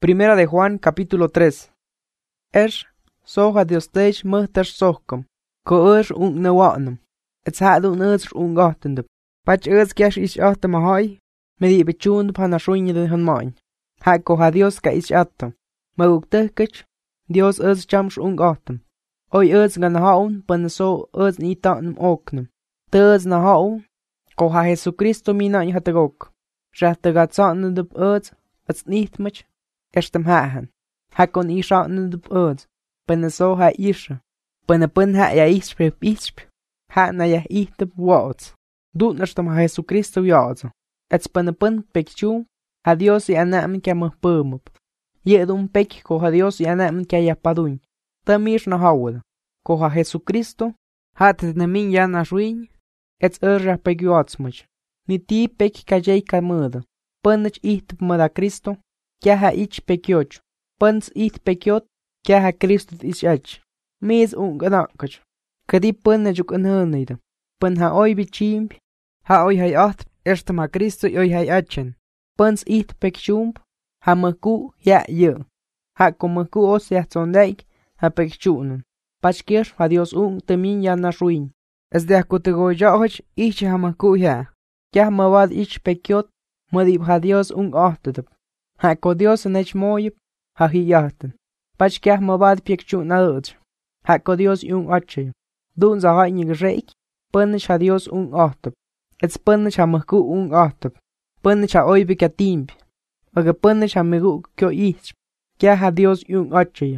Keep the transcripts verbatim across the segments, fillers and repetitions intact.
Primera de Juan capítulo tres. Esh, soha Dios teich muhtash sohkum, ko esh ung nawatnum, et zaadu neus ung ahtendub. Pach eus kyash ish ahtem ahoy, medi bechund pana shuinye de han main. Ha ko ha Dios ka ish ahtem, maguk tehkich, Dios eus chamsh ung ahtem. Oy eus gan haun, pan so eus ni tatnum oknum. Teus na haun, ko ha Jesucristo mina in hatagok. Shahte gat zatnendub eus, et nicht mach. Estem hahan. Ha kon isha nudub eus. Pene so ha isha. Pene pen ha ja ispre isp. Ha na ja ihteb woods. Doet nestem ha Jesucristo jaza. Ets pene pen pekju. Ha Dios i anamen kya mah pumup. Jedum pek ko ha Dios i anamen kya ja paduin. Tamish na hawada. Ko ha Jesucristo. Ha te nemin ja na shuin. Ets erja pekju atsmuch. Ni ti pek ka jay ka mada. Penech ihteb mada Cristo. Kya ha ich pekioch. Pens it pekiot. Kya ha Cristo is ach. Mees un ganakach. Kadi pen na juk anhanida. Pen ha oi bichimp. Ha oi hai acht. Erstem ha Cristo oi hai achen. Pens it pekchump. Ha maku ya ye. Ha kom maku os ya zondeik. Ha pekchunen. Pachkir ha Dios un temin ya na ruin. Es de akutego jahoch ich ha maku ya. Kya mawad ich pekiot. Madib ha Dios un achtedab. Ha ko Dios nech moyip, ha hiyaten. Pach kya mabad piekchu na uch. Ha ko Dios yung ache. Dun za ha inig reik, punish ha Dios un ahtep. Ets punish ha mahku un ahtep. Punish ha oibi ka timp. Waga punish ha migu kyo ich. Kya ha Dios yung ache.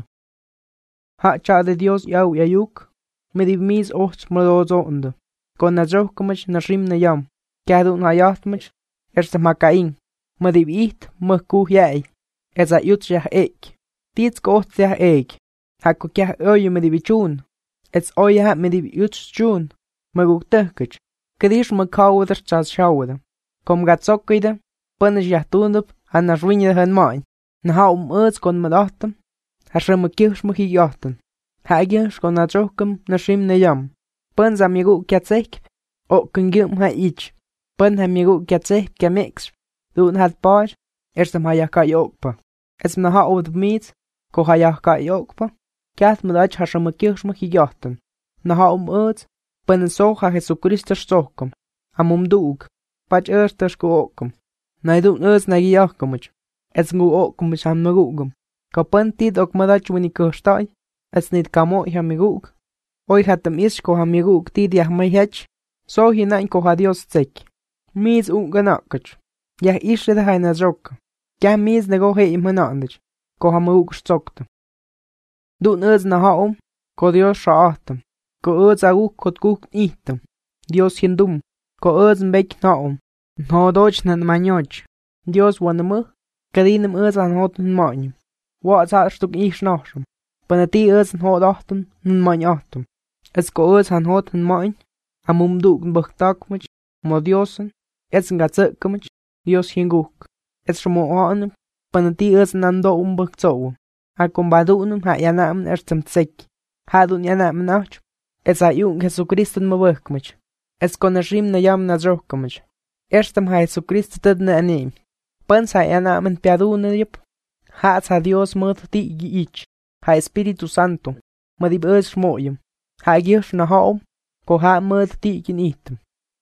Ha cha de Dios yau yayuk, medib mis och mlozo unde. Kon na zoh kumach na rim na yam. Kya dun ha yahtmach, erste makain. Madib iht mahku yai. Eza yut jah ek. Tiets koht jah ek. Hakko kya oye madib chun. Ets oye ha madib yut chun. Maguk tehkich. Kadish makawder chas shawder. Kom gat sokkide. Punish jah tundup. Han na ruinje hen main. Na ha um eus kon madachtem. Ha shrimme kirsch mach jachten. Ha gish kon na jokum na shrim ne yam. Pun za migu kya tsek. O kengum ha ich. Pun ha migu kya tsek kya mix. Doen had paar, erstem ha jaka jokpa. Es me ha od meet, ko ha jaka jokpa. Kjat me dach ha shama kirsch me hijachten. Na ha um eut, penen so ha Jesucristus zokum. Am um doog, pach erstes go okum. Na doen eus na gijakumach. Es ngu okumach han me gugum. Ka pen tid ok me dach wini kurstai, es nid kamo ha me gug. Oi hat dem isch ko ha me gug tid ja me hech. So hinein ko ha Dios zek. Mies unganakach. Ja ishe de haina zok. Ja mis nego he imanandich. Ko ha mug stokte. Du neus na haum. Ko Dios shaatem. Ko eus aguk kot guk item. Dios hindum. Ko eus mbek naum. No doch nan manyoch. Dios wanemu. Kadinem eus an hoten manyum. Wa za stuk ish nachum. Panati eus an hot achtem. Nun man achtem. Es ko eus an hoten many. Amum duken bachtakmich. Mo Diosen. Es nga tsekkamich. Dios hinguk. Es shmo aanum. Panati eus nando umbuk zoom. Ha kombadunum ha yanam erstem tsek. Ha dun yanam nach. Es ha yung Jesuchristen mawakmich. Es kon ashim na yam na zrokkamich. Erstem ha Jesuchrist tedne anem. Pans ha yanam piadune yip. Ha ha Dios mot ti ich. Ha Espiritu Santo. Madib eus shmoyum. Ha gish na haum. Ko ha mot ti kin item.